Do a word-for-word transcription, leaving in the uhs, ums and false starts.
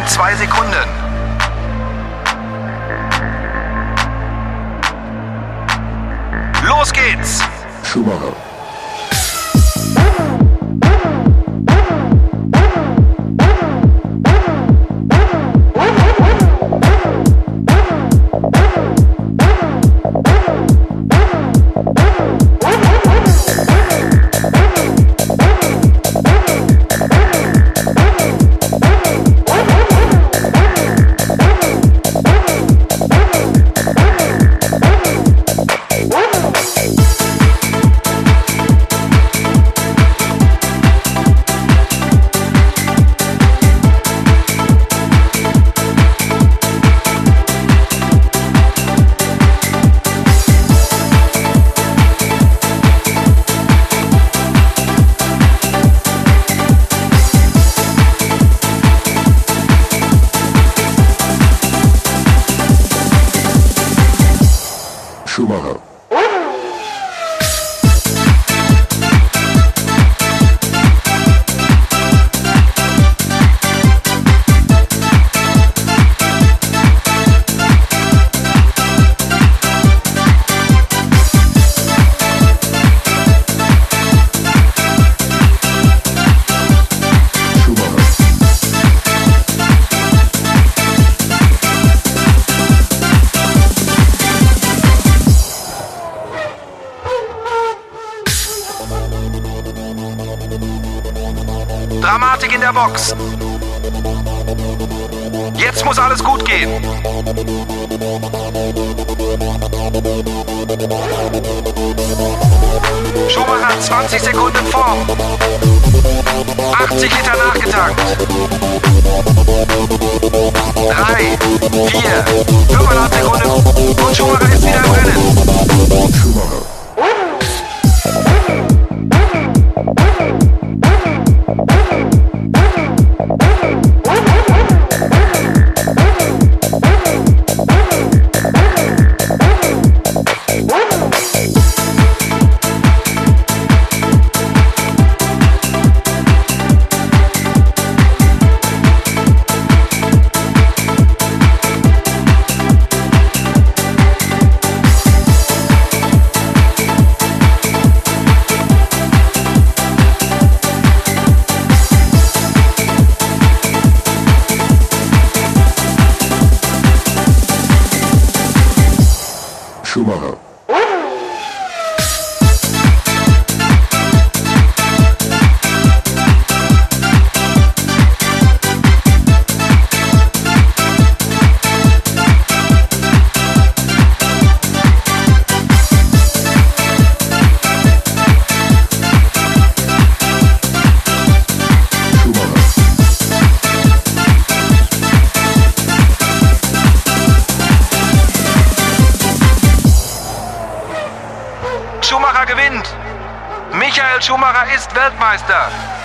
zwei Sekunden. Los geht's! Schumacher. Schumacher. Dramatik in der Box. Jetzt muss alles gut gehen. Schumacher hat zwanzig Sekunden vor. achtzig Liter nachgetankt. drei, vier, fünfundachtzig Sekunden und Schumacher ist wieder im Rennen. Schumacher. Schumacher. Schumacher gewinnt. Michael Schumacher ist Weltmeister.